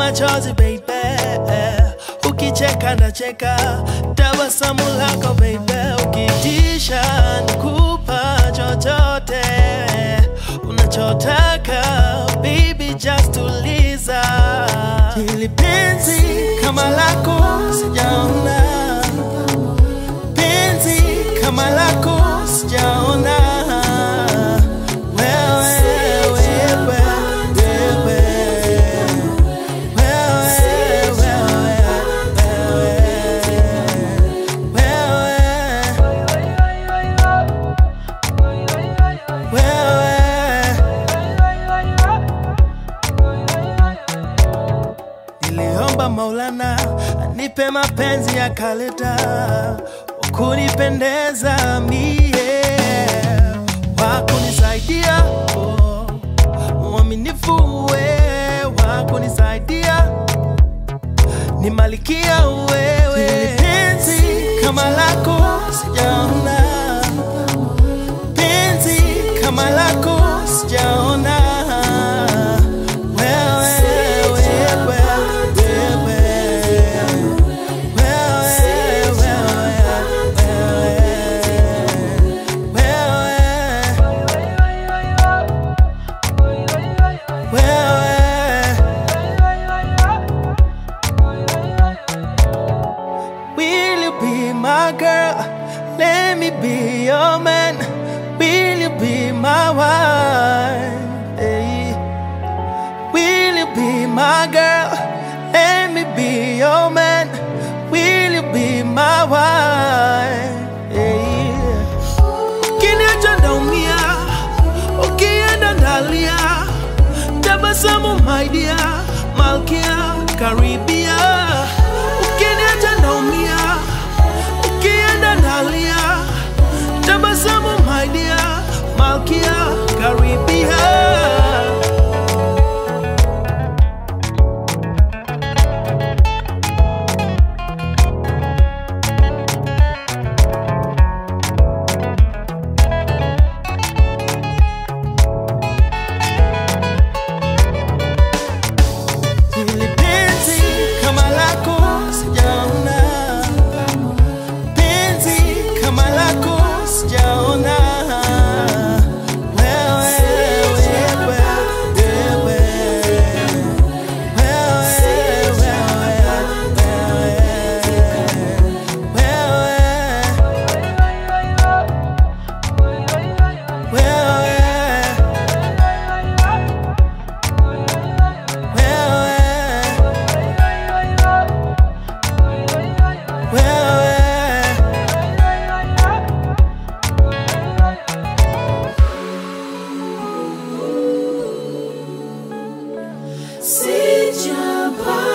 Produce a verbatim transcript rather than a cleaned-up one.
machozi baby, ukicheka na cheka, tabasamu lako baby, ukitisha nikupa chochote unachotaka baby, just tuliza. Hili penzi kama lako sijaona, penzi kama lako sijaona. Niliomba Maulana anipe mapenzi ya kaleta, wakunipendeza mie, wakunisaidia oh, mwaminifu we, wakunisaidia ni malikia wewe. Penzi kama lako sijaona, penzi kama lako sijaona. Be my girl, let me be your man. Will you be my wife? Hey. Will you be my girl? Let me be your man. Will you be my wife? Hey. Ukiniacha naumia, ukienda nalia, tabasamu my dear, malkia karibia. Ukiniacha naumia, nalia, tabasamu my dear, malkia karibia. Hili penzi kama lako sijaona, kama lako sijaona. Sijapa